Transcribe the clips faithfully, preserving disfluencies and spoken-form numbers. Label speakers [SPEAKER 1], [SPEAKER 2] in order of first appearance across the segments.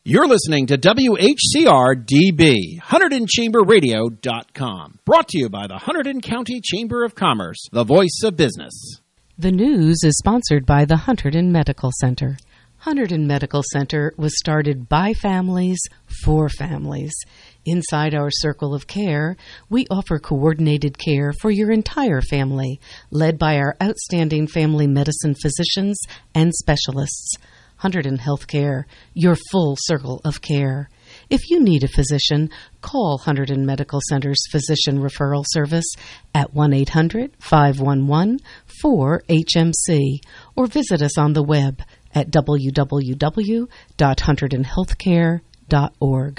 [SPEAKER 1] You're listening to W H C R D B, Hunterdon Chamber Radio dot com. Brought to you by the Hunterdon County Chamber of Commerce, the voice of business.
[SPEAKER 2] The news is sponsored by the Hunterdon Medical Center. Hunterdon Medical Center was started by families for families. Inside our circle of care, we offer coordinated care for your entire family, led by our outstanding family medicine physicians and specialists. Hunterdon Healthcare, your full circle of care. If you need a physician, call Hunterdon Medical Center's Physician Referral Service at one eight hundred, five one one, four H M C or visit us on the web at w w w dot hunterdon healthcare dot org.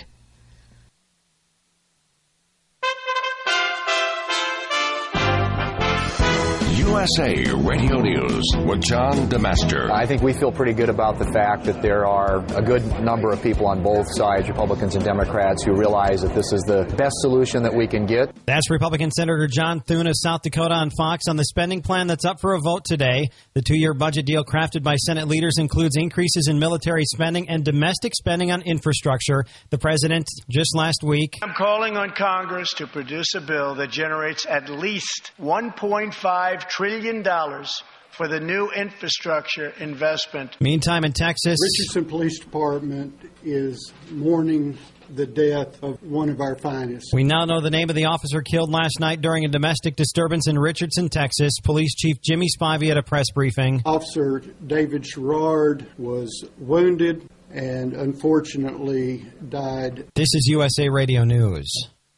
[SPEAKER 3] U S A Radio News with John DeMaster.
[SPEAKER 4] I think we feel pretty good about the fact that there are a good number of people on both sides, Republicans and Democrats, who realize that this is the best solution that we can get.
[SPEAKER 5] That's Republican Senator John Thune of South Dakota on Fox on the spending plan that's up for a vote today. The two-year budget deal crafted by Senate leaders includes increases in military spending and domestic spending on infrastructure. The president just last week.
[SPEAKER 6] I'm calling on Congress to produce a bill that generates at least one point five trillion dollars for the new infrastructure investment.
[SPEAKER 5] Meantime, in Texas,
[SPEAKER 7] Richardson Police Department is mourning the death of one of our finest.
[SPEAKER 5] We now know the name of the officer killed last night during a domestic disturbance in Richardson, Texas. Police Chief Jimmy Spivey at a press briefing.
[SPEAKER 7] Officer David Sherrard was wounded and unfortunately died.
[SPEAKER 5] This is U S A Radio News.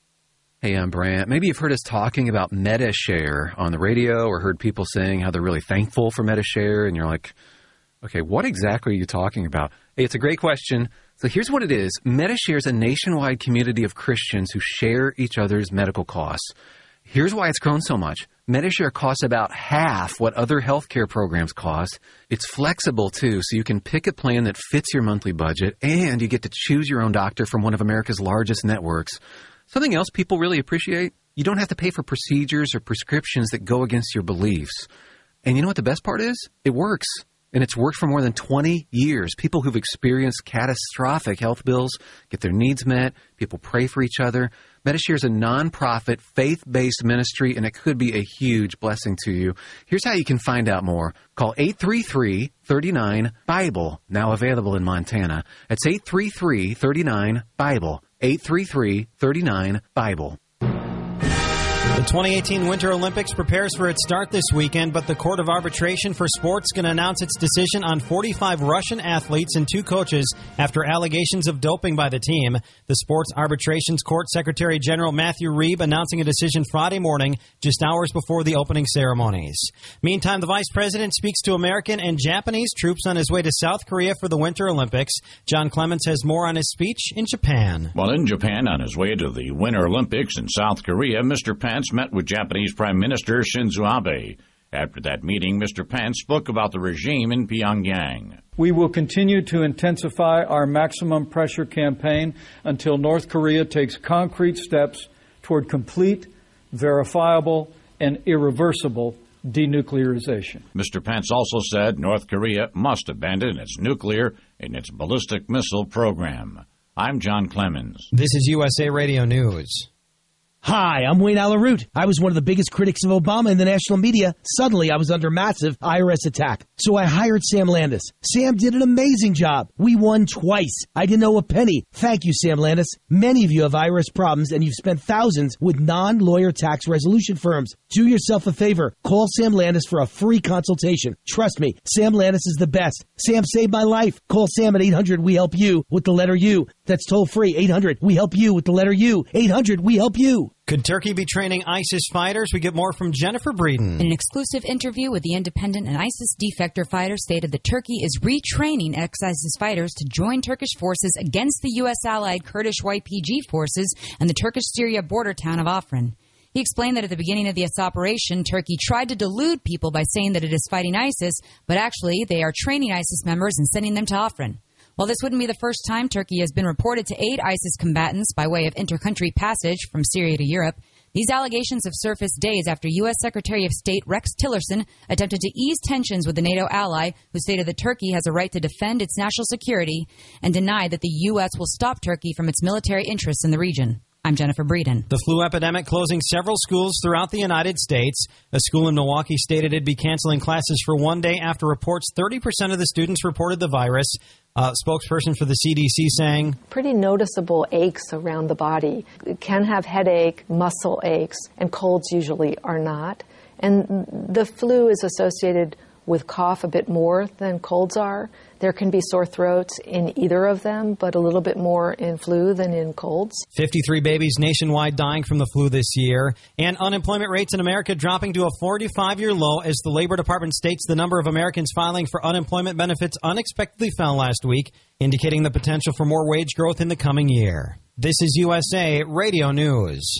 [SPEAKER 8] Hey, I'm Brant. Maybe you've heard us talking about Medi-Share on the radio or heard people saying how they're really thankful for Medi-Share, and you're like, okay, what exactly are you talking about? Hey, it's a great question. So here's what it is. Medi-Share is a nationwide community of Christians who share each other's medical costs. Here's why it's grown so much. Medi-Share costs about half what other healthcare programs cost. It's flexible, too, so you can pick a plan that fits your monthly budget, and you get to choose your own doctor from one of America's largest networks. Something else people really appreciate, you don't have to pay for procedures or prescriptions that go against your beliefs. And you know what the best part is? It works. And it's worked for more than twenty years. People who've experienced catastrophic health bills get their needs met. People pray for each other. Medi-Share is a nonprofit, faith-based ministry, and it could be a huge blessing to you. Here's how you can find out more. Call eight three three, three nine, BIBLE, now available in Montana. That's eight three three, three nine, BIBLE. eight three three, three nine, BIBLE.
[SPEAKER 5] The twenty eighteen Winter Olympics prepares for its start this weekend, but the Court of Arbitration for Sports is going to announce its decision on forty-five Russian athletes and two coaches after allegations of doping by the team. The Sports Arbitrations Court Secretary General Matthew Reeb announcing a decision Friday morning, just hours before the opening ceremonies. Meantime, the Vice President speaks to American and Japanese troops on his way to South Korea for the Winter Olympics. John Clements has more on his speech in Japan.
[SPEAKER 9] While in Japan on his way to the Winter Olympics in South Korea, Mister Pence met with Japanese Prime Minister Shinzo Abe. After that meeting, Mister Pence spoke about the regime in Pyongyang.
[SPEAKER 10] We will continue to intensify our maximum pressure campaign until North Korea takes concrete steps toward complete, verifiable, and irreversible denuclearization.
[SPEAKER 9] Mister Pence also said North Korea must abandon its nuclear and its ballistic missile program. I'm John Clemens.
[SPEAKER 5] This is U S A Radio News.
[SPEAKER 11] Hi, I'm Wayne Alaroot. I was one of the biggest critics of Obama in the national media. Suddenly, I was under massive I R S attack. So I hired Sam Landis. Sam did an amazing job. We won twice. I didn't owe a penny. Thank you, Sam Landis. Many of you have I R S problems, and you've spent thousands with non-lawyer tax resolution firms. Do yourself a favor. Call Sam Landis for a free consultation. Trust me, Sam Landis is the best. Sam saved my life. Call Sam at eight hundred we help you with the letter U. That's toll free. eight hundred we help you with the letter U. eight hundred we help you.
[SPEAKER 5] Could Turkey be training ISIS fighters? We get more from Jennifer Breeden.
[SPEAKER 12] In an exclusive interview with The Independent, an ISIS defector fighter stated that Turkey is retraining ex-ISIS fighters to join Turkish forces against the U S allied Kurdish Y P G forces and the Turkish-Syria border town of Afrin. He explained that at the beginning of this operation, Turkey tried to delude people by saying that it is fighting ISIS, but actually they are training ISIS members and sending them to Afrin. While this wouldn't be the first time Turkey has been reported to aid ISIS combatants by way of inter-country passage from Syria to Europe, the These allegations have surfaced days after U S. Secretary of State Rex Tillerson attempted to ease tensions with the NATO ally, who stated that Turkey has a right to defend its national security and denied that the U S will stop Turkey from its military interests in the region. I'm Jennifer Breeden.
[SPEAKER 5] The flu epidemic closing several schools throughout the United States. A school in Milwaukee stated it'd be canceling classes for one day after reports thirty percent of the students reported the virus. A spokesperson for the C D C saying,
[SPEAKER 13] pretty noticeable aches around the body. It can have headache, muscle aches, and colds usually are not. And the flu is associated with cough a bit more than colds are. There can be sore throats in either of them, but a little bit more in flu than in colds.
[SPEAKER 5] fifty-three babies nationwide dying from the flu this year, and unemployment rates in America dropping to a forty-five-year low as the Labor Department states the number of Americans filing for unemployment benefits unexpectedly fell last week, indicating the potential for more wage growth in the coming year. This is U S A Radio News.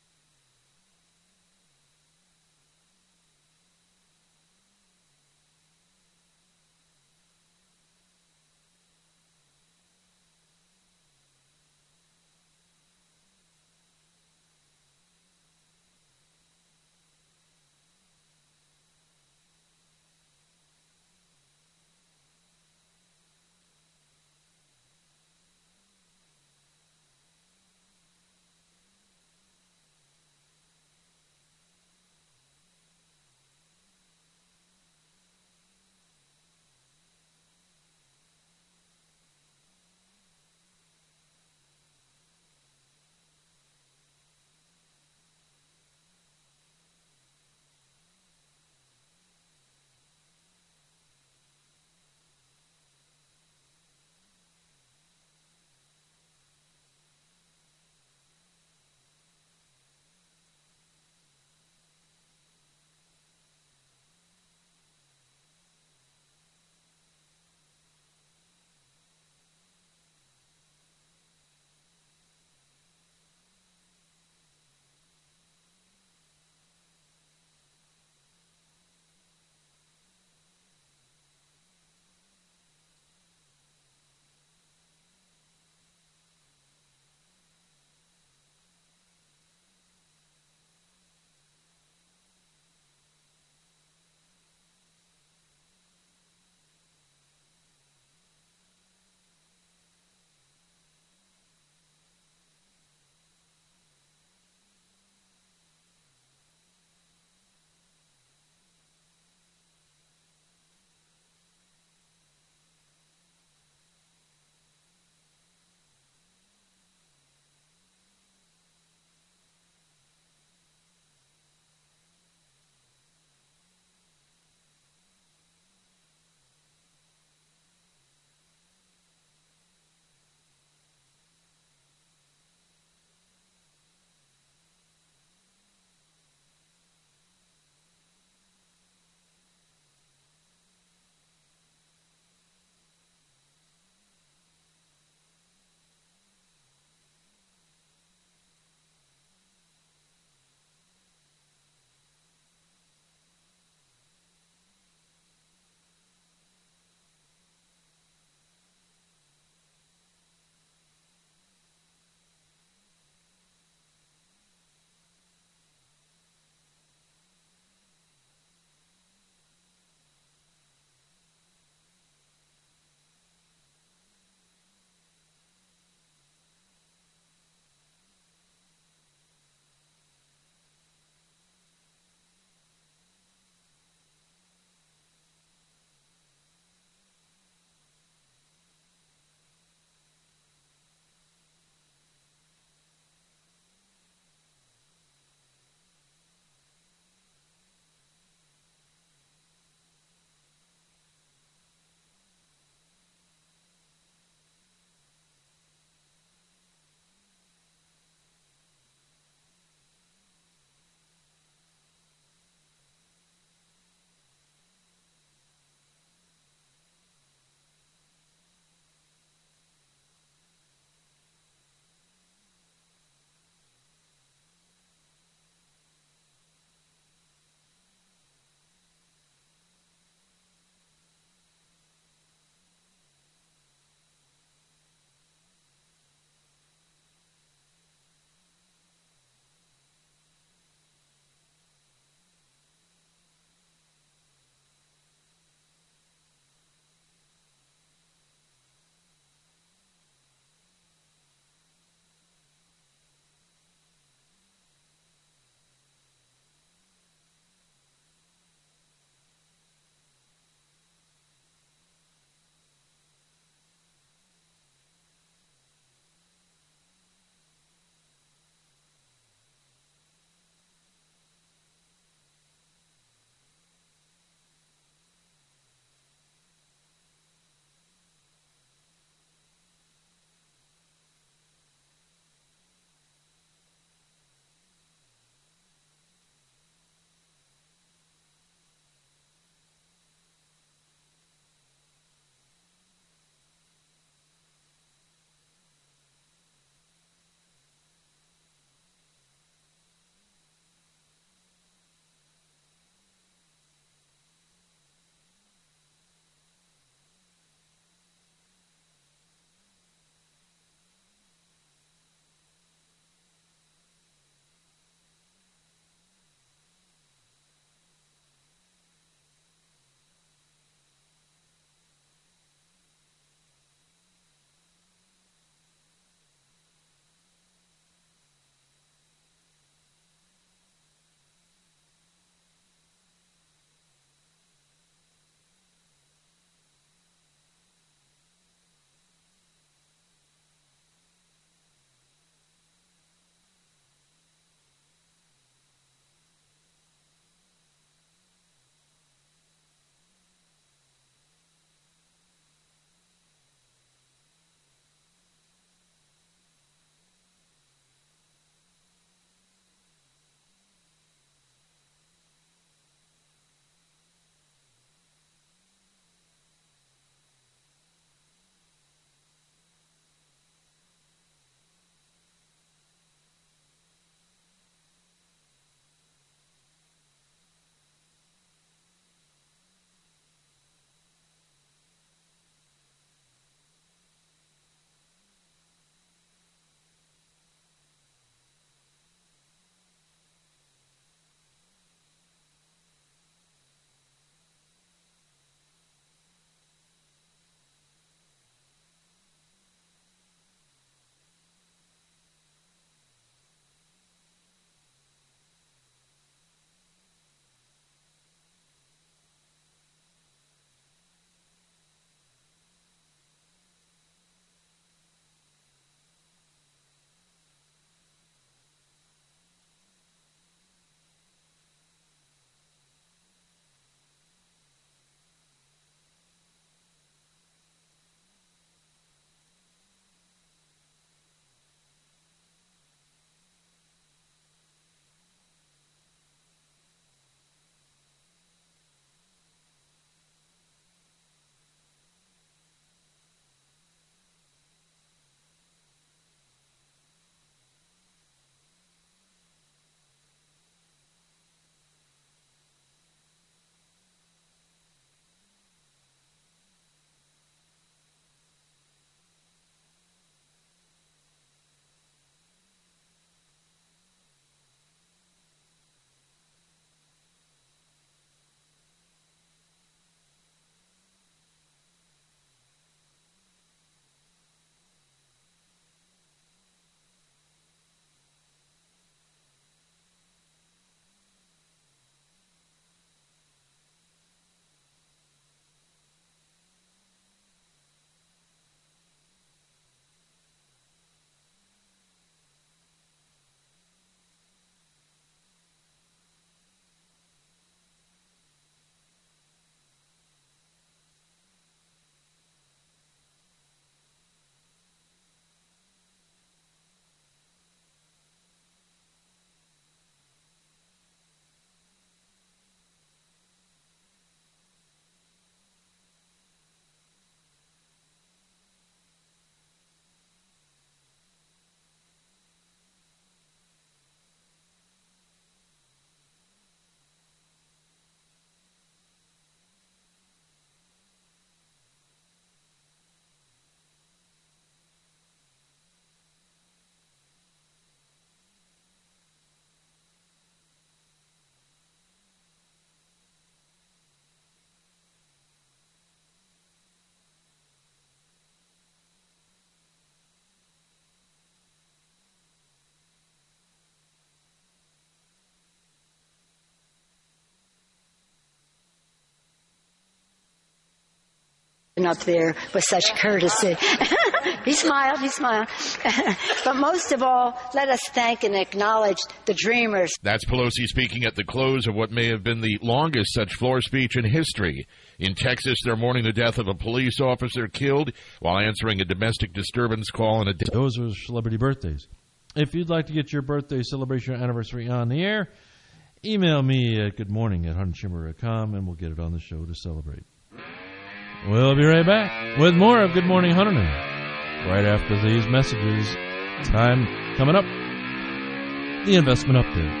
[SPEAKER 14] up there with such courtesy. He smiled, he smiled. But most of all, let us thank and acknowledge the dreamers.
[SPEAKER 15] That's Pelosi speaking at the close of what may have been the longest such floor speech in history. In Texas, they're mourning the death of a police officer killed while answering a domestic disturbance call. In a de-
[SPEAKER 16] Those are celebrity birthdays. If you'd like to get your birthday celebration or anniversary on the air, email me at goodmorning at hundred chamber dot com and we'll get it on the show to celebrate. We'll be right back with more of Good Morning Huntington right after these messages. Time coming up, the investment update.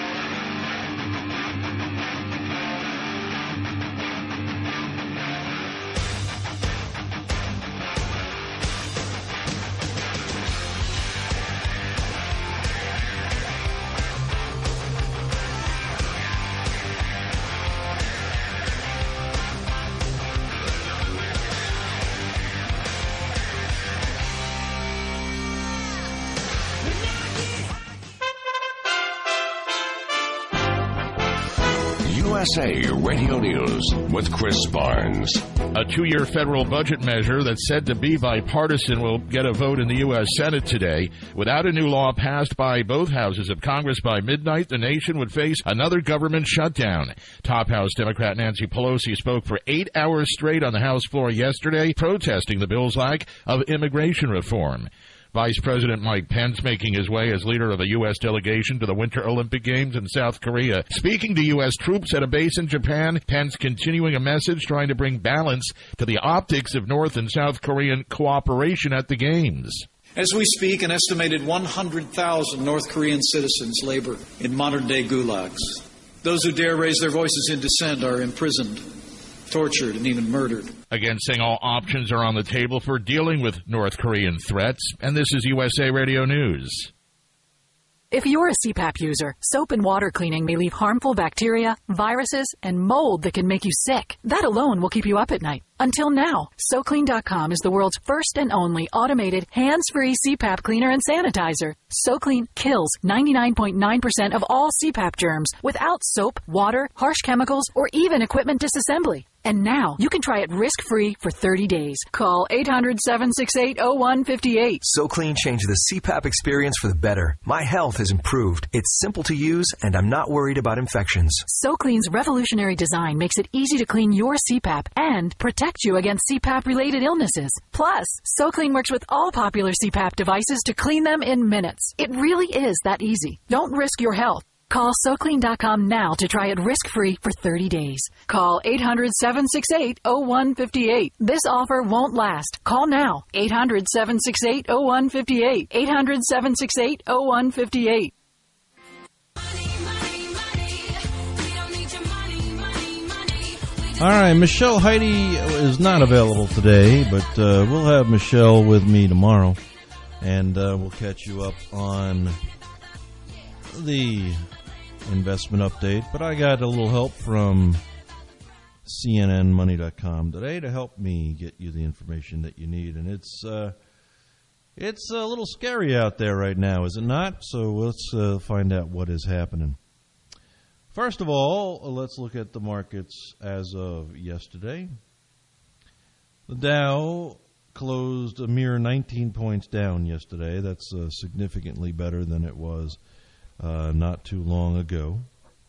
[SPEAKER 3] U S A Radio News with Chris Barnes.
[SPEAKER 15] A two-year federal budget measure that's said to be bipartisan will get a vote in the U S Senate today. Without a new law passed by both houses of Congress by midnight, the nation would face another government shutdown. Top House Democrat Nancy Pelosi spoke for eight hours straight on the House floor yesterday, protesting the bill's lack of immigration reform. Vice President Mike Pence making his way as leader of a U S delegation to the Winter Olympic Games in South Korea. Speaking to U S troops at a base in Japan, Pence continuing a message trying to bring balance to the optics of North and South Korean cooperation at the Games.
[SPEAKER 17] As we speak, an estimated one hundred thousand North Korean citizens labor in modern-day gulags. Those who dare raise their voices in dissent are imprisoned, tortured, and even murdered.
[SPEAKER 15] Again, saying all options are on the table for dealing with North Korean threats. And this is U S A Radio News.
[SPEAKER 18] If you're a C PAP user, soap and water cleaning may leave harmful bacteria, viruses, and mold that can make you sick. That alone will keep you up at night. Until now, So Clean dot com is the world's first and only automated, hands-free C PAP cleaner and sanitizer. SoClean kills ninety-nine point nine percent of all C PAP germs without soap, water, harsh chemicals, or even equipment disassembly. And now, you can try it risk-free for thirty days. Call eight hundred, seven six eight, zero one five eight.
[SPEAKER 19] SoClean changed the C PAP experience for the better. My health has improved. It's simple to use, and I'm not worried about infections.
[SPEAKER 18] SoClean's revolutionary design makes it easy to clean your C PAP and protect you against C PAP-related illnesses. Plus, SoClean works with all popular C PAP devices to clean them in minutes. It really is that easy. Don't risk your health. Call So Clean dot com now to try it risk-free for thirty days. Call eight hundred, seven six eight, zero one five eight. This offer won't last. Call now. eight hundred, seven six eight, zero one five eight. eight hundred, seven six eight, zero one five eight.
[SPEAKER 16] All right, Michelle Heidi is not available today, but uh, we'll have Michelle with me tomorrow, and uh, we'll catch you up on the investment update. But I got a little help from C N N money dot com today to help me get you the information that you need, and it's uh, it's a little scary out there right now, is it not? So let's uh, find out what is happening. First of all, let's look at the markets as of yesterday. The Dow closed a mere nineteen points down yesterday. That's uh, significantly better than it was uh, not too long ago.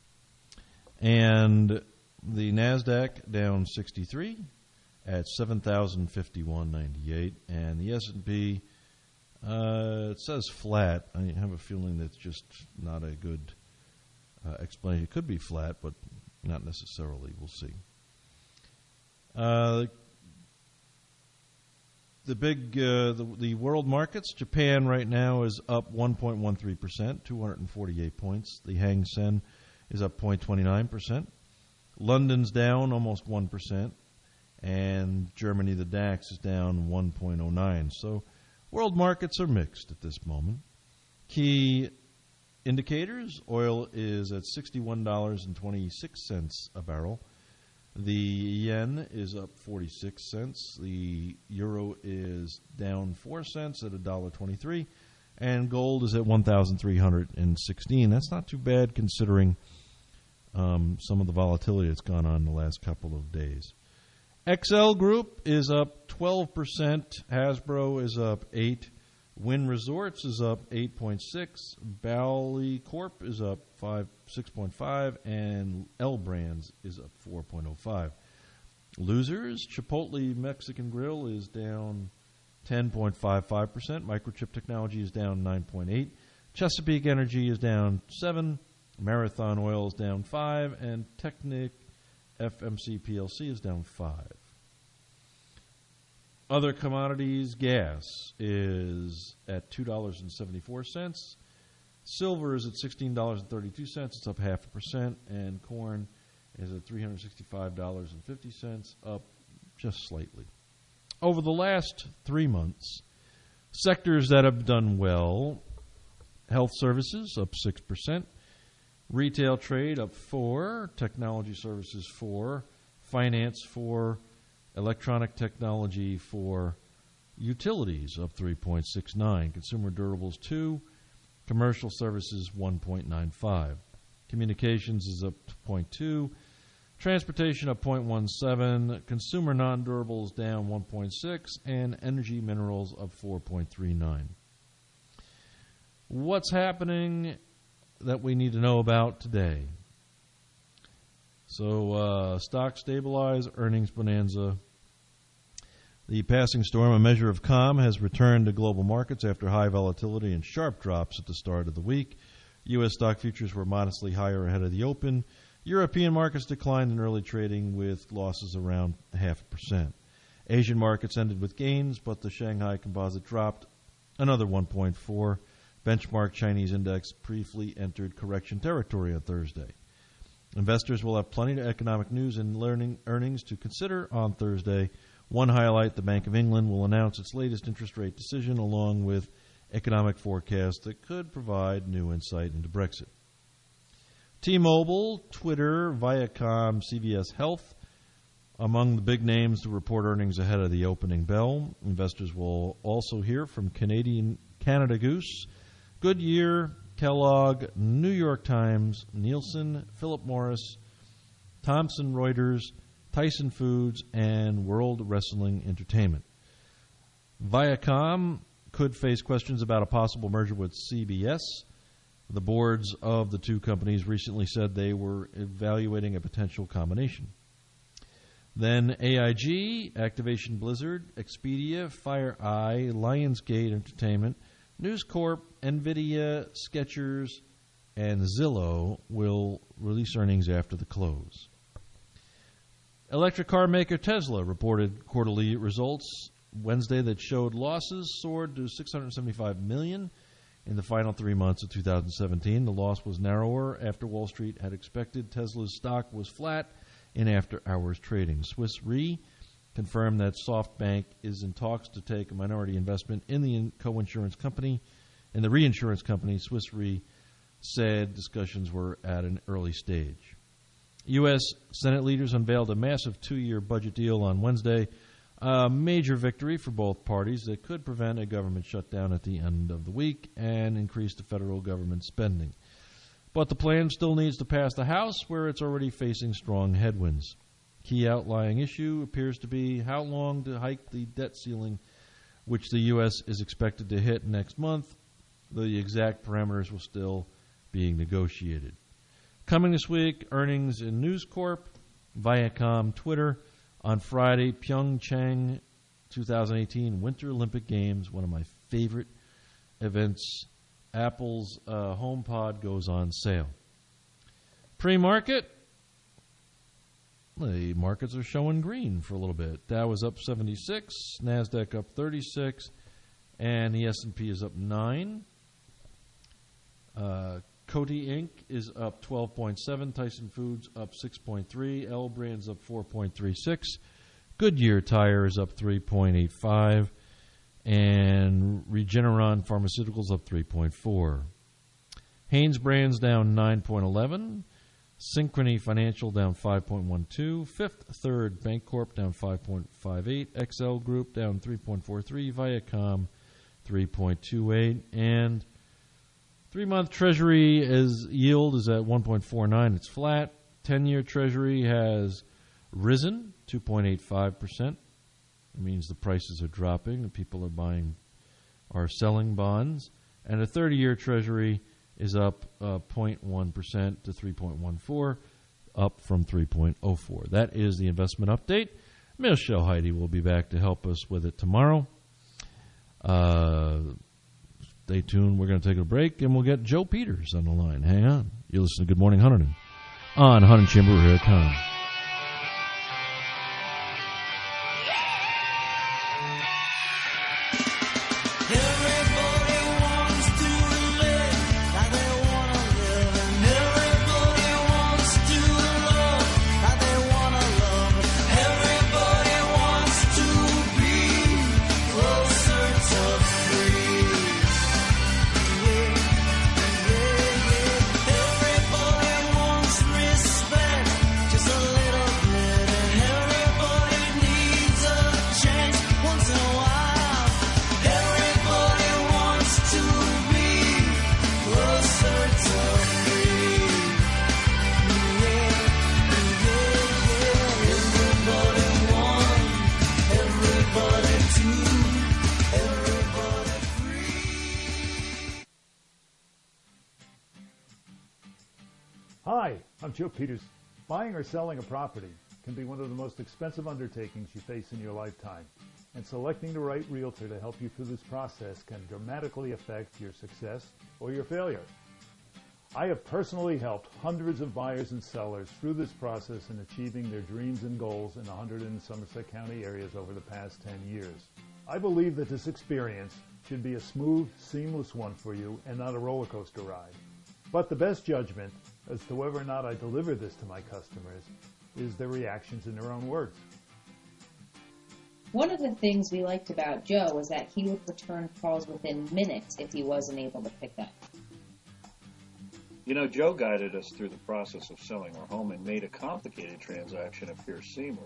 [SPEAKER 16] And the NASDAQ down sixty-three at seven thousand fifty-one ninety-eight. And the S and P, uh, it says flat. I have a feeling that's just not a good Uh, explanation. It could be flat, but not necessarily. We'll see. Uh, the big, uh, the, the world markets, Japan right now is up one point one three percent, two hundred forty-eight points. The Hang Seng is up zero point two nine percent. London's down almost one percent. And Germany, the DAX, is down one point oh nine. So world markets are mixed at this moment. Key indicators, oil is at sixty-one dollars and twenty-six cents a barrel. The yen is up forty-six cents. The euro is down four cents at one dollar twenty-three. And gold is at one thousand three hundred sixteen. That's not too bad considering um, some of the volatility that's gone on in the last couple of days. X L Group is up twelve percent. Hasbro is up eight percent. Wynn Resorts is up eight point six. Bally Corp is up five, six point five. And L Brands is up four point oh five. Losers, Chipotle Mexican Grill is down ten point five five percent. Microchip Technology is down nine point eight. Chesapeake Energy is down seven. Marathon Oil is down five. And Technic F M C P L C is down five. Other commodities, gas is at two dollars and seventy-four cents. Silver is at sixteen dollars and thirty-two cents. It's up half a percent. And corn is at three hundred sixty-five dollars and fifty cents, up just slightly. Over the last three months, sectors that have done well: health services up six percent, retail trade up four percent, technology services four percent, finance four percent, electronic technology four percent, utilities up three point six nine, consumer durables two percent, commercial services one point nine five, communications is up zero point two, transportation up zero point one seven, consumer non-durables down one point six, and energy minerals up four point three nine. What's happening that we need to know about today? So, uh, stock stabilize, earnings bonanza. The passing storm, a measure of calm, has returned to global markets after high volatility and sharp drops at the start of the week. U S stock futures were modestly higher ahead of the open. European markets declined in early trading with losses around half a percent. Asian markets ended with gains, but the Shanghai Composite dropped another one point four. Benchmark Chinese index briefly entered correction territory on Thursday. Investors will have plenty of economic news and learning earnings to consider on Thursday. One highlight, the Bank of England will announce its latest interest rate decision along with economic forecasts that could provide new insight into Brexit. T-Mobile, Twitter, Viacom, C V S Health, among the big names to report earnings ahead of the opening bell. Investors will also hear from Canadian Canada Goose, Goodyear, Kellogg, New York Times, Nielsen, Philip Morris, Thomson Reuters, Tyson Foods, and World Wrestling Entertainment. Viacom could face questions about a possible merger with C B S. The boards of the two companies recently said they were evaluating a potential combination. Then A I G, Activation Blizzard, Expedia, FireEye, Lionsgate Entertainment, News Corp, NVIDIA, Skechers, and Zillow will release earnings after the close. Electric car maker Tesla reported quarterly results Wednesday that showed losses soared to six hundred seventy-five million dollars in the final three months of two thousand seventeen. The loss was narrower after Wall Street had expected. Tesla's stock was flat in after-hours trading. Swiss Re confirmed that SoftBank is in talks to take a minority investment in the co-insurance company. In the reinsurance company, Swiss Re said discussions were at an early stage. U S Senate leaders unveiled a massive two-year budget deal on Wednesday, a major victory for both parties that could prevent a government shutdown at the end of the week and increase the federal government spending. But the plan still needs to pass the House, where it's already facing strong headwinds. Key outlying issue appears to be how long to hike the debt ceiling, which the U S is expected to hit next month. The exact parameters will still being negotiated. Coming this week, earnings in News Corp, Viacom, Twitter. On Friday, Pyeongchang twenty eighteen Winter Olympic Games, one of my favorite events. Apple's uh, HomePod goes on sale. Pre-market, the markets are showing green for a little bit. Dow was up seventy-six, NASDAQ up thirty-six, and the S and P is up nine. Uh, Coty Incorporated is up twelve point seven, Tyson Foods up six point three, L Brands up four point three six, Goodyear Tire is up three point eight five, and Regeneron Pharmaceuticals up three point four. Hanes Brands down nine point one one, Synchrony Financial down five point one two, Fifth Third Bancorp down five point five eight, X L Group down three point four three, Viacom three point two eight, and three-month Treasury is yield is at one point four nine. It's flat. ten-year Treasury has risen two point eight five percent. It means the prices are dropping and people are buying, are selling bonds. And a thirty-year Treasury is up uh, zero point one percent to three point one four, up from three point oh four. That is the investment update. Michelle Heidi will be back to help us with it tomorrow. Uh, stay tuned. We're going to take a break, and we'll get Joe Peters on the line. Hang on. You listen to Good Morning Hunterdon on Hunterdon Chamber dot com.
[SPEAKER 20] Hi, I'm Joe Peters. Buying or selling a property can be one of the most expensive undertakings you face in your lifetime, and selecting the right realtor to help you through this process can dramatically affect your success or your failure. I have personally helped hundreds of buyers and sellers through this process in achieving their dreams and goals in the Hunterdon and Somerset County areas over the past ten years. I believe that this experience should be a smooth, seamless one for you and not a roller coaster ride. But the best judgment as to whether or not I deliver this to my customers is their reactions in their own words.
[SPEAKER 21] One of the things we liked about Joe was that he would return calls within minutes if he wasn't able to pick up.
[SPEAKER 22] You know, Joe guided us through the process of selling our home and made a complicated transaction appear seamless.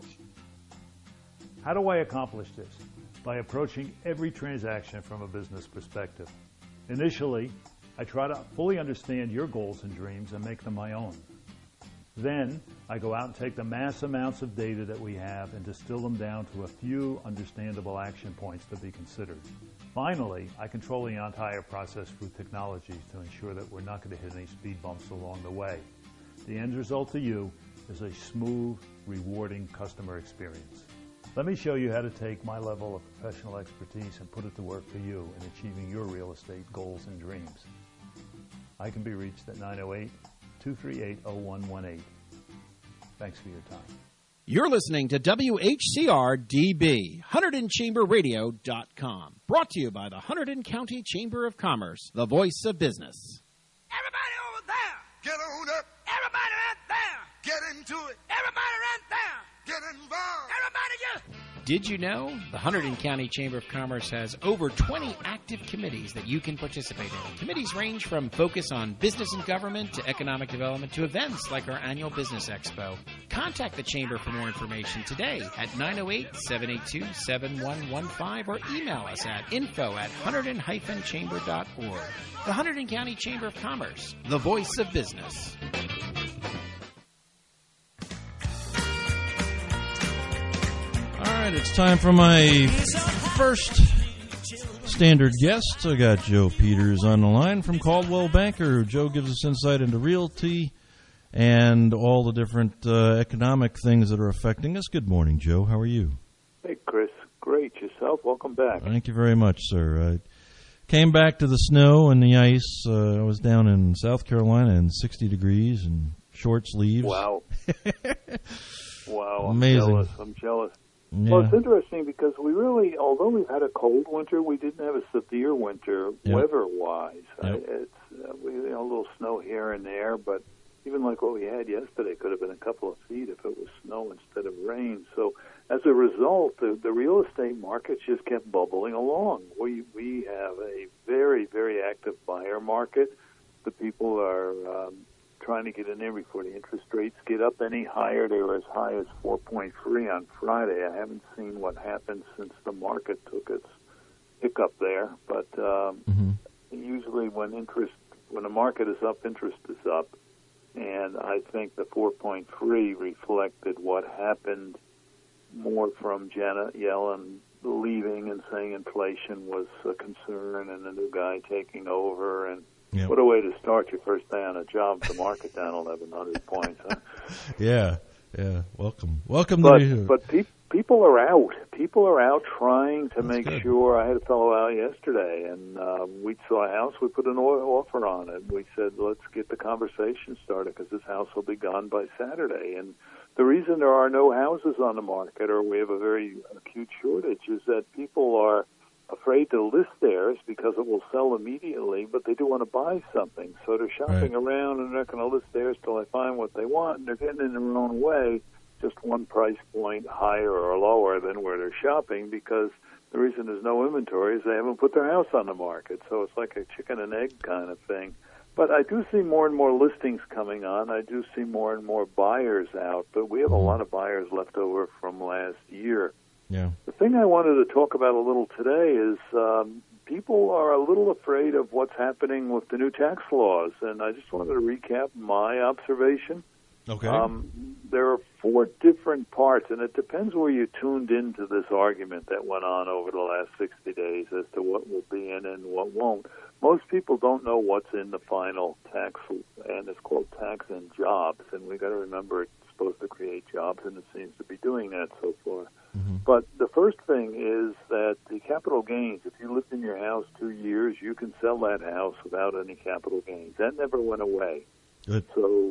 [SPEAKER 20] How do I accomplish this? By approaching every transaction from a business perspective. Initially, I try to fully understand your goals and dreams and make them my own. Then, I go out and take the mass amounts of data that we have and distill them down to a few understandable action points to be considered. Finally, I control the entire process through technology to ensure that we're not going to hit any speed bumps along the way. The end result to you is a smooth, rewarding customer experience. Let me show you how to take my level of professional expertise and put it to work for you in achieving your real estate goals and dreams. I can be reached at nine oh eight, two three eight, oh one one eight. Thanks for your time.
[SPEAKER 1] You're listening to W H C R D B, Hunterdon Chamber Radio dot com. Brought to you by the Hunterdon County Chamber of Commerce, the voice of business.
[SPEAKER 23] Everybody over there, get on up. Everybody right there, get into it. Everybody right there, get involved. Everybody just...
[SPEAKER 1] Did you know the Hunterdon County Chamber of Commerce has over twenty active committees that you can participate in? Committees range from focus on business and government to economic development to events like our annual Business Expo. Contact the Chamber for more information today at nine oh eight, seven eight two, seven one one five or email us at info at hunterdon dash chamber dot org. The Hunterdon County Chamber of Commerce, the voice of business.
[SPEAKER 16] All right, it's time for my first standard guest. I got Joe Peters on the line from Coldwell Banker. Joe gives us insight into realty and all the different uh, economic things that are affecting us. Good morning, Joe. How are you?
[SPEAKER 24] Hey, Chris. Great. Yourself? Welcome back.
[SPEAKER 16] Thank you very much, sir. I came back to the snow and the ice. Uh, I was down in South Carolina in sixty degrees and short sleeves.
[SPEAKER 24] Wow. Wow. I'm
[SPEAKER 16] Amazing.
[SPEAKER 24] jealous. I'm jealous.
[SPEAKER 16] Yeah.
[SPEAKER 24] Well, it's interesting because we really, although we've had a cold winter, we didn't have a severe winter
[SPEAKER 16] Yep.
[SPEAKER 24] weather-wise.
[SPEAKER 16] Yep.
[SPEAKER 24] I, it's uh, we you know, a little snow here and there, but even like what we had yesterday could have been a couple of feet if it was snow instead of rain. So as a result, the, the real estate market just kept bubbling along. We we have a very, very active buyer market. The people are um, trying to get in there before the interest rates get up any higher. They were as high as four point three on Friday. I haven't seen what happened since the market took its hiccup there, but um,
[SPEAKER 16] mm-hmm.
[SPEAKER 24] usually when interest, when the market is up, interest is up. And I think the four point three reflected what happened more from Janet Yellen leaving and saying inflation was a concern and the new guy taking over. And
[SPEAKER 16] yep.
[SPEAKER 24] What a way to start your first day on a job, the market down eleven hundred points. Huh?
[SPEAKER 16] Yeah, yeah. Welcome. Welcome
[SPEAKER 24] but,
[SPEAKER 16] to you.
[SPEAKER 24] But pe- people are out. People are out trying to
[SPEAKER 16] That's
[SPEAKER 24] make
[SPEAKER 16] good.
[SPEAKER 24] sure. I had a fellow out yesterday, and uh, we saw a house. We put an offer on it. We said, let's get the conversation started because this house will be gone by Saturday. And the reason there are no houses on the market, or we have a very acute shortage, is that people are afraid to list theirs because it will sell immediately, but they do want to buy something. So they're shopping
[SPEAKER 16] Right.
[SPEAKER 24] around, and they're not going to list theirs till they find what they want, and they're getting in their own way, just one price point higher or lower than where they're shopping, because the reason there's no inventory is they haven't put their house on the market. So it's like a chicken and egg kind of thing. But I do see more and more listings coming on. I do see more and more buyers out, but we have a lot of buyers left over from last year.
[SPEAKER 16] Yeah.
[SPEAKER 24] The thing I wanted to talk about a little today is um, people are a little afraid of what's happening with the new tax laws, and I just wanted to recap my observation.
[SPEAKER 16] Okay.
[SPEAKER 24] Um, there are four different parts, and it depends where you tuned into this argument that went on over the last sixty days as to what will be in and what won't. Most people don't know what's in the final tax, and it's called Tax and Jobs, and we got to remember it's supposed to create jobs, and it seems to be doing that so far.
[SPEAKER 16] Mm-hmm.
[SPEAKER 24] But the first thing is that the capital gains, if you lived in your house two years, you can sell that house without any capital gains. That never went away.
[SPEAKER 16] Good.
[SPEAKER 24] So,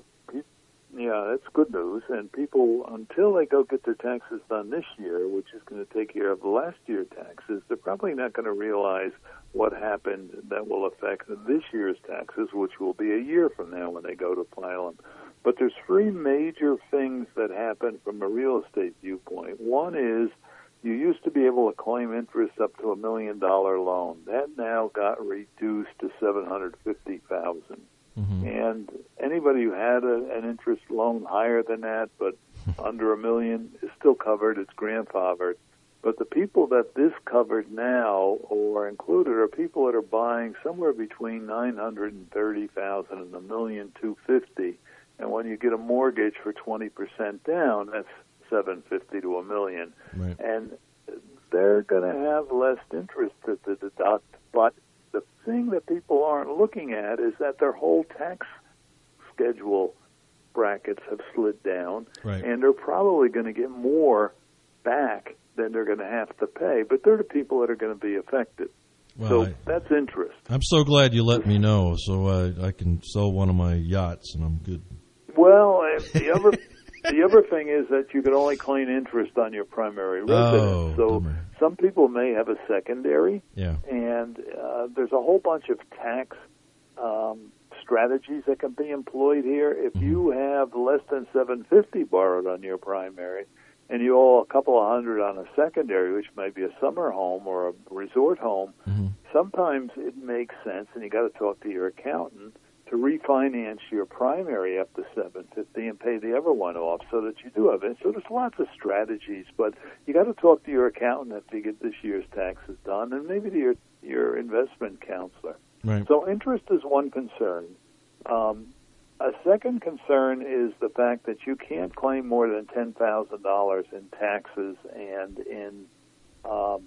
[SPEAKER 24] yeah, that's good news. And people, until they go get their taxes done this year, which is going to take care of the last year's taxes, they're probably not going to realize what happened that will affect this year's taxes, which will be a year from now when they go to file them. But there's three major things that happen from a real estate viewpoint. One is you used to be able to claim interest up to a million dollar loan. That now got reduced to seven hundred fifty thousand dollars. Mm-hmm. And anybody who had a, an interest loan higher than that, but under a million, is still covered. It's grandfathered. But the people that this covered now or included are people that are buying somewhere between nine hundred thirty thousand dollars and a million two fifty. And when you get a mortgage for twenty percent down, that's seven hundred fifty to a million.
[SPEAKER 16] Right.
[SPEAKER 24] And they're going to have less interest to, to deduct. But the thing that people aren't looking at is that their whole tax schedule brackets have slid down,
[SPEAKER 16] right.
[SPEAKER 24] and they're probably going to get more back than they're going to have to pay. But they're the people that are going to be affected.
[SPEAKER 16] Well,
[SPEAKER 24] so
[SPEAKER 16] I,
[SPEAKER 24] that's interest.
[SPEAKER 16] I'm so glad you let me know, so uh, I can sell one of my yachts, and I'm good.
[SPEAKER 24] Well, and the other the other thing is that you can only claim interest on your primary residence.
[SPEAKER 16] Oh,
[SPEAKER 24] so
[SPEAKER 16] bummer.
[SPEAKER 24] Some people may have a secondary,
[SPEAKER 16] yeah.
[SPEAKER 24] and uh, there's a whole bunch of tax um, strategies that can be employed here. If
[SPEAKER 16] Mm-hmm.
[SPEAKER 24] you have less than seven hundred fifty borrowed on your primary, and you owe a couple of hundred on a secondary, which might be a summer home or a resort home,
[SPEAKER 16] mm-hmm.
[SPEAKER 24] sometimes it makes sense, and you got to talk to your accountant, to refinance your primary up to seven hundred fifty and pay the other one off so that you do have it. So there's lots of strategies, but you got to talk to your accountant to get this year's taxes done, and maybe to your, your investment counselor.
[SPEAKER 16] Right.
[SPEAKER 24] So interest is one concern. Um, a second concern is the fact that you can't claim more than ten thousand dollars in taxes and in, um,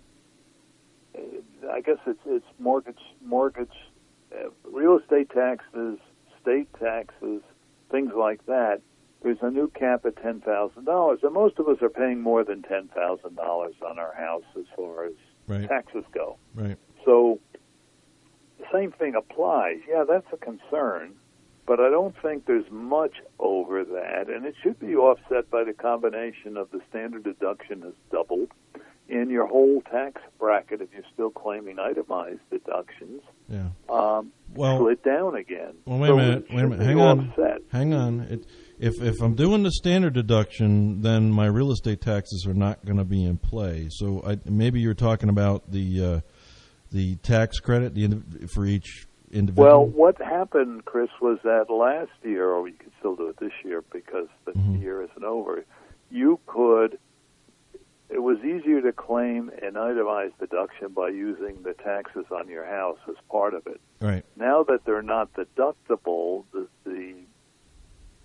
[SPEAKER 24] I guess it's it's mortgage mortgage. Uh, real estate taxes, state taxes, things like that. There's a new cap at ten thousand dollars, and most of us are paying more than ten thousand dollars on our house as far as
[SPEAKER 16] right.
[SPEAKER 24] taxes go.
[SPEAKER 16] Right.
[SPEAKER 24] So the same thing applies. Yeah, that's a concern, but I don't think there's much over that, and it should be offset by the combination of the standard deduction has doubled in your whole tax bracket if you're still claiming itemized deductions.
[SPEAKER 16] Yeah.
[SPEAKER 24] Um,
[SPEAKER 16] well,
[SPEAKER 24] slid down again.
[SPEAKER 16] Well, wait
[SPEAKER 24] so
[SPEAKER 16] a minute. Wait a minute. Hang on.
[SPEAKER 24] Offset.
[SPEAKER 16] Hang on. It, if if I'm doing the standard deduction, then my real estate taxes are not going to be in play. So I, maybe you're talking about the uh, the tax credit the, for each individual.
[SPEAKER 24] Well, what happened, Chris, was that last year, or you could still do it this year because the
[SPEAKER 16] mm-hmm.
[SPEAKER 24] year isn't over. You could. It was easier to claim an itemized deduction by using the taxes on your house as part of it.
[SPEAKER 16] Right.
[SPEAKER 24] Now that they're not deductible, the, the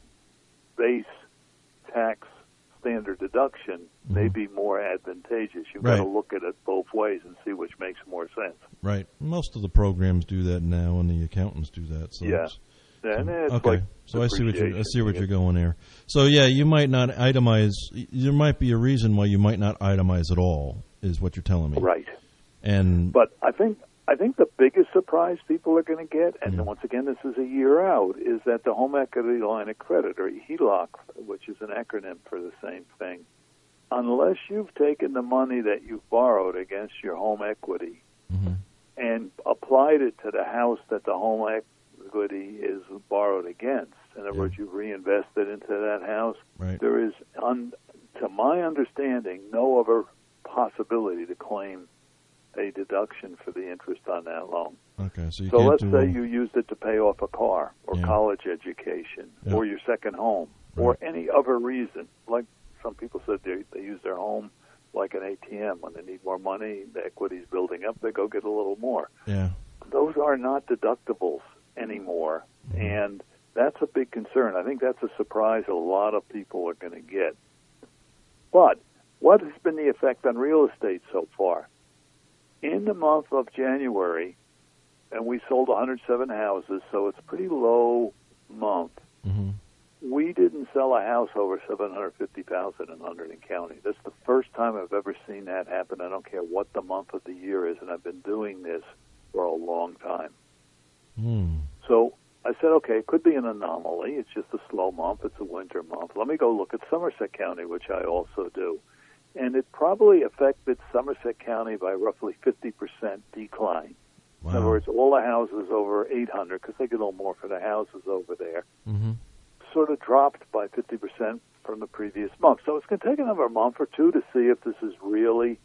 [SPEAKER 24] base tax standard deduction mm-hmm. may be more advantageous. You've
[SPEAKER 16] right.
[SPEAKER 24] got to look at it both ways and see which makes more sense.
[SPEAKER 16] Right. Most of the programs do that now, and the accountants do that. So
[SPEAKER 24] yeah.
[SPEAKER 16] It's,
[SPEAKER 24] and it's
[SPEAKER 16] okay.
[SPEAKER 24] Like
[SPEAKER 16] so I see what you I see what you're going there. So yeah, you might not itemize. There might be a reason why you might not itemize at all. Is what you're telling me.
[SPEAKER 24] Right.
[SPEAKER 16] And
[SPEAKER 24] but I think I think the biggest surprise people are going to get, and mm-hmm. once again, this is a year out, is that the home equity line of credit, or H E L O C, which is an acronym for the same thing, unless you've taken the money that you've borrowed against your home equity mm-hmm. and applied it to the house that the home equity is borrowed against, in other yeah. words, you've reinvested into that house,
[SPEAKER 16] right.
[SPEAKER 24] there is, un, to my understanding, no other possibility to claim a deduction for the interest on that loan.
[SPEAKER 16] Okay, so you
[SPEAKER 24] so
[SPEAKER 16] can't
[SPEAKER 24] let's
[SPEAKER 16] do
[SPEAKER 24] say
[SPEAKER 16] a...
[SPEAKER 24] you used it to pay off a car or
[SPEAKER 16] yeah.
[SPEAKER 24] college education
[SPEAKER 16] yeah.
[SPEAKER 24] or your second home right. or any other reason. Like some people said, they they use their home like an A T M. When they need more money, the equity's building up, they go get a little more.
[SPEAKER 16] Yeah,
[SPEAKER 24] those are not deductibles anymore, mm-hmm. and that's a big concern. I think that's a surprise a lot of people are going to get. But what has been the effect on real estate so far? In the month of January, and we sold one hundred seven houses, so it's a pretty low month.
[SPEAKER 16] Mm-hmm.
[SPEAKER 24] We didn't sell a house over seven hundred fifty thousand dollars in Hunterdon County. That's the first time I've ever seen that happen. I don't care what the month of the year is, and I've been doing this for a long time.
[SPEAKER 16] Mm.
[SPEAKER 24] So I said, okay, it could be an anomaly. It's just a slow month. It's a winter month. Let me go look at Somerset County, which I also do. And it probably affected Somerset County by roughly fifty percent decline.
[SPEAKER 16] Wow.
[SPEAKER 24] In other words, all the houses over eight hundred, because they get a little more for the houses over there,
[SPEAKER 16] mm-hmm.
[SPEAKER 24] sort of dropped by fifty percent from the previous month. So it's going to take another month or two to see if this is really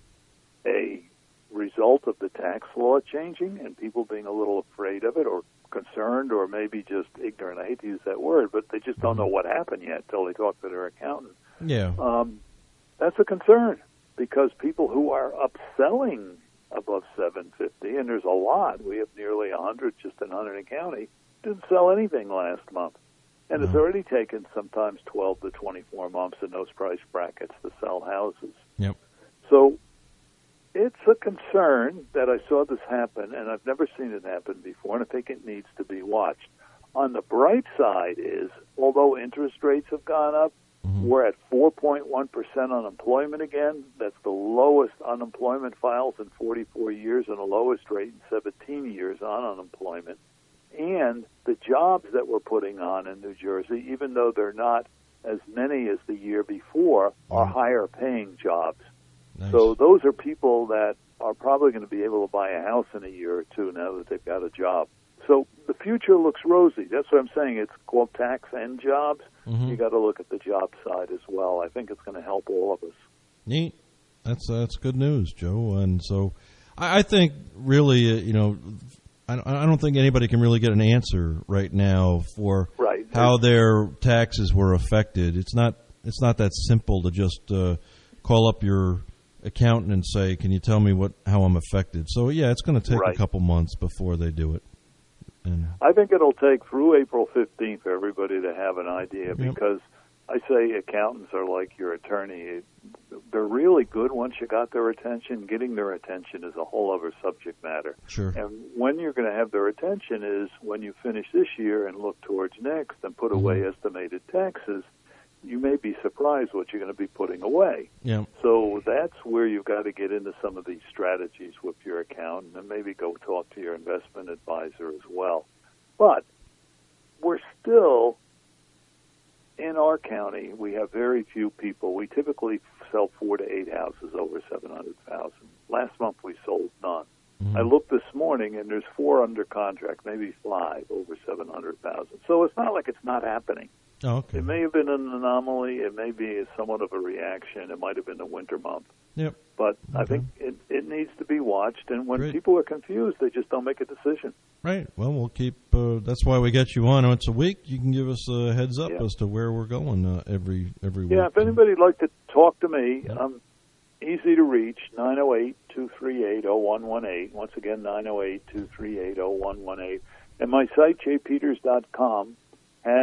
[SPEAKER 24] a result of the tax law changing and people being a little afraid of it or concerned or maybe just ignorant. I hate to use that word, but they just don't know what happened yet until they talk to their accountant.
[SPEAKER 16] Yeah.
[SPEAKER 24] Um, that's a concern because people who are upselling above seven fifty, and there's a lot, we have nearly one hundred just in Hunterdon County, didn't sell anything last month. And it's already taken sometimes twelve to twenty-four months in those price brackets to sell houses.
[SPEAKER 16] Yep.
[SPEAKER 24] So it's a concern that I saw this happen, and I've never seen it happen before, and I think it needs to be watched. On the bright side is, although interest rates have gone up, mm-hmm. we're at four point one percent unemployment again. That's the lowest unemployment files in forty-four years and the lowest rate in seventeen years on unemployment. And the jobs that we're putting on in New Jersey, even though they're not as many as the year before, are higher paying jobs.
[SPEAKER 16] Nice.
[SPEAKER 24] So those are people that are probably going to be able to buy a house in a year or two now that they've got a job. So the future looks rosy. That's what I'm saying. It's called tax and jobs.
[SPEAKER 16] Mm-hmm.
[SPEAKER 24] You got to look at the job side as well. I think it's going to help all of us.
[SPEAKER 16] Neat. That's that's good news, Joe. And so I, I think really, uh, you know, I, I don't think anybody can really get an answer right now for
[SPEAKER 24] right.
[SPEAKER 16] how their taxes were affected. It's not it's not that simple to just uh, call up your accountant and say, "Can you tell me what how I'm affected?" So yeah, it's going to take
[SPEAKER 24] right.
[SPEAKER 16] a couple months before they do it. And
[SPEAKER 24] I think it'll take through April fifteenth for everybody to have an idea
[SPEAKER 16] yep.
[SPEAKER 24] because I say accountants are like your attorney. They're really good once you got their attention. Getting their attention is a whole other subject matter.
[SPEAKER 16] Sure.
[SPEAKER 24] And when you're going to have their attention is when you finish this year and look towards next and put
[SPEAKER 16] mm-hmm.
[SPEAKER 24] away estimated taxes. You may be surprised what you're going to be putting away.
[SPEAKER 16] Yeah.
[SPEAKER 24] So that's where you've got to get into some of these strategies with your accountant and maybe go talk to your investment advisor as well. But we're still, in our county, we have very few people. We typically sell four to eight houses over seven hundred thousand. Last month we sold none. Mm-hmm. I looked this morning and there's four under contract, maybe five over seven hundred thousand. So it's not like it's not happening.
[SPEAKER 16] Oh, okay.
[SPEAKER 24] It may have been an anomaly. It may be somewhat of a reaction. It might have been a winter month.
[SPEAKER 16] Yep.
[SPEAKER 24] But
[SPEAKER 16] okay.
[SPEAKER 24] I think it, it needs to be watched. And when
[SPEAKER 16] Great.
[SPEAKER 24] people are confused, they just don't make a decision.
[SPEAKER 16] Right. Well, we'll keep. Uh, that's why we get you on once a week. You can give us a heads up
[SPEAKER 24] yeah.
[SPEAKER 16] as to where we're going uh, every every week.
[SPEAKER 24] Yeah. If anybody'd like to talk to me,
[SPEAKER 16] yeah.
[SPEAKER 24] I'm easy to reach. nine oh eight, two three eight, oh one one eight. Once again, nine oh eight, two three eight, oh one one eight. And my site, j peters dot com, has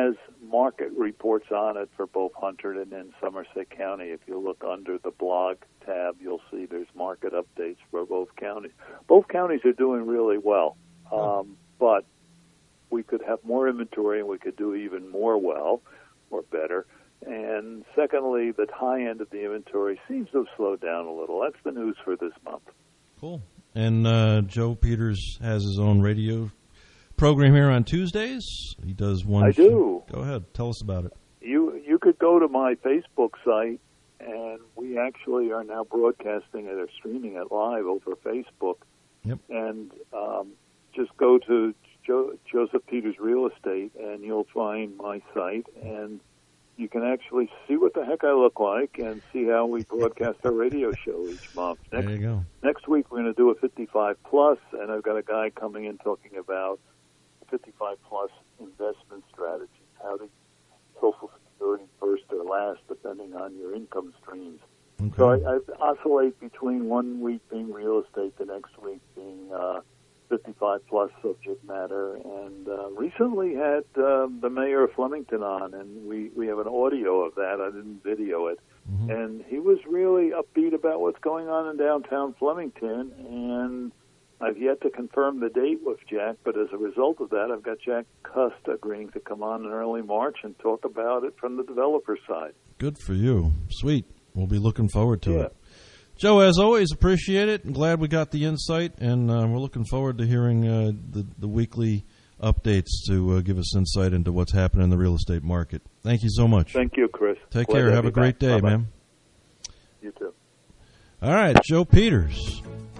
[SPEAKER 24] market reports on it for both Hunterdon and Somerset County. If you look under the blog tab, you'll see there's market updates for both counties. Both counties are doing really well, um, but we could have more inventory and we could do even more well or better. And secondly, the high end of the inventory seems to have slowed down a little. That's the news for this month.
[SPEAKER 16] Cool. And uh, Joe Peters has his own radio program here on Tuesdays. He does one.
[SPEAKER 24] I
[SPEAKER 16] show.
[SPEAKER 24] do.
[SPEAKER 16] Go ahead. Tell us about it.
[SPEAKER 24] You you could go to my Facebook site, and we actually are now broadcasting it or streaming it live over Facebook.
[SPEAKER 16] Yep.
[SPEAKER 24] And um, just go to jo- Joseph Peters Real Estate, and you'll find my site, and you can actually see what the heck I look like and see how we broadcast our radio show each month. Next,
[SPEAKER 16] there you go.
[SPEAKER 24] Next week we're going to do a fifty-five plus, and I've got a guy coming in talking about fifty-five plus investment strategies, how to Social Security first or last, depending on your income streams.
[SPEAKER 16] Okay.
[SPEAKER 24] So I, I oscillate between one week being real estate, the next week being uh, fifty-five plus subject matter, and uh, recently had uh, the mayor of Flemington on, and we, we have an audio of that. I didn't video it. Mm-hmm. And he was really upbeat about what's going on in downtown Flemington, and I've yet to confirm the date with Jack, but as a result of that, I've got Jack Cust agreeing to come on in early March and talk about it from the developer side.
[SPEAKER 16] Good for you. Sweet. We'll be looking forward to
[SPEAKER 24] Yeah.
[SPEAKER 16] it. Joe, as always, appreciate it. I'm glad we got the insight, and uh, we're looking forward to hearing uh, the, the weekly updates to uh, give us insight into what's happening in the real estate market. Thank you so much.
[SPEAKER 24] Thank you, Chris.
[SPEAKER 16] Take
[SPEAKER 24] Glad
[SPEAKER 16] care.
[SPEAKER 24] to
[SPEAKER 16] Have
[SPEAKER 24] be
[SPEAKER 16] a great
[SPEAKER 24] back.
[SPEAKER 16] day,
[SPEAKER 24] Bye-bye.
[SPEAKER 16] man.
[SPEAKER 24] You too.
[SPEAKER 16] All right, Joe Peters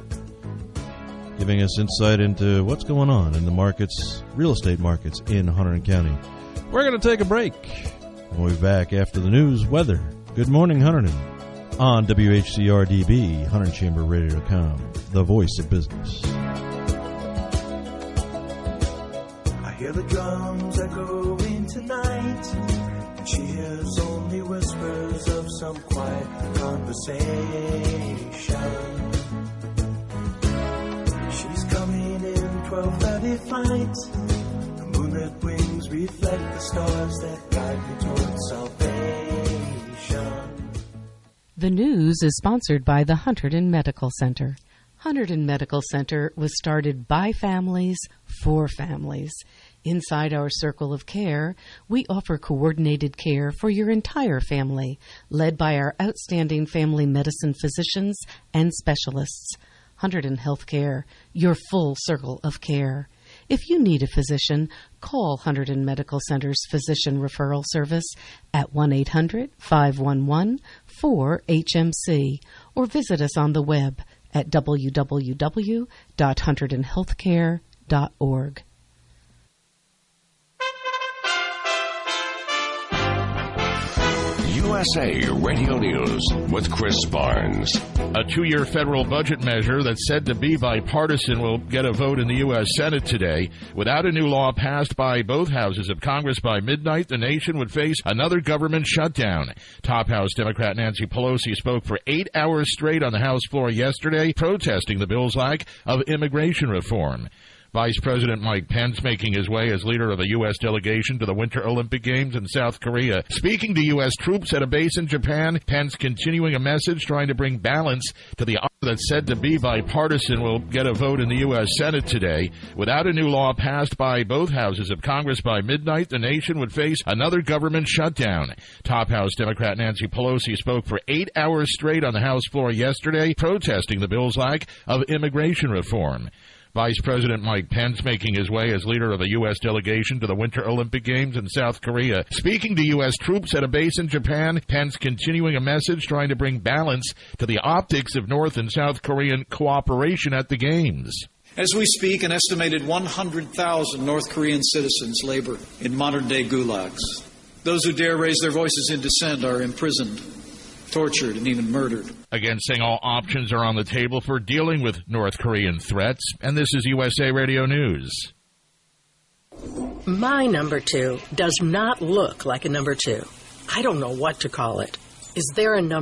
[SPEAKER 16] giving us insight into what's going on in the markets, real estate markets in Hunterdon County. We're going to take a break. We'll be back after the news, weather. Good morning, Hunterdon, on W H C R D B, Hunterdon Chamber Radio dot com, the voice of business.
[SPEAKER 2] I hear the drums echoing tonight, and she hears only whispers of some quiet conversation. She's coming in twelve thirty flight. The moonlit wings reflect the stars that guide me towards salvation.
[SPEAKER 4] The news is sponsored by the Hunterdon Medical Center. Hunterdon Medical Center was started by families for families. Inside our circle of care, we offer coordinated care for your entire family, led by our outstanding family medicine physicians and specialists. Hunterdon Healthcare, your full circle of care. If you need a physician, call Hunterdon Medical Center's Physician Referral Service at one eight hundred, five one one, four H M C or visit us on the web at w w w dot hunterdon healthcare dot org.
[SPEAKER 3] U S A Radio News with Chris Barnes.
[SPEAKER 15] A two-year federal budget measure that's said to be bipartisan will get a vote in the U S Senate today. Without a new law passed by both houses of Congress by midnight, the nation would face another government shutdown. Top House Democrat Nancy Pelosi spoke for eight hours straight on the House floor yesterday, protesting the bill's lack of immigration reform. Vice President Mike Pence making his way as leader of a U S delegation to the Winter Olympic Games in South Korea. Speaking to U S troops at a base in Japan, Pence continuing a message trying to bring balance to the that's said to be bipartisan will get a vote in the U S Senate today. Without a new law passed by both houses of Congress by midnight, the nation would face another government shutdown. Top House Democrat Nancy Pelosi spoke for eight hours straight on the House floor yesterday, protesting the bill's lack of immigration reform. Vice President Mike Pence making his way as leader of a U S delegation to the Winter Olympic Games in South Korea. Speaking to U S troops at a base in Japan, Pence continuing a message trying to bring balance to the optics of North and South Korean cooperation at the Games.
[SPEAKER 17] As we speak, an estimated one hundred thousand North Korean citizens labor in modern-day gulags. Those who dare raise their voices in dissent are imprisoned, tortured, and even murdered.
[SPEAKER 15] Again, saying all options are on the table for dealing with North Korean threats. And this is U S A Radio News.
[SPEAKER 6] My number two does not look like a number two. I don't know what to call it. Is there a number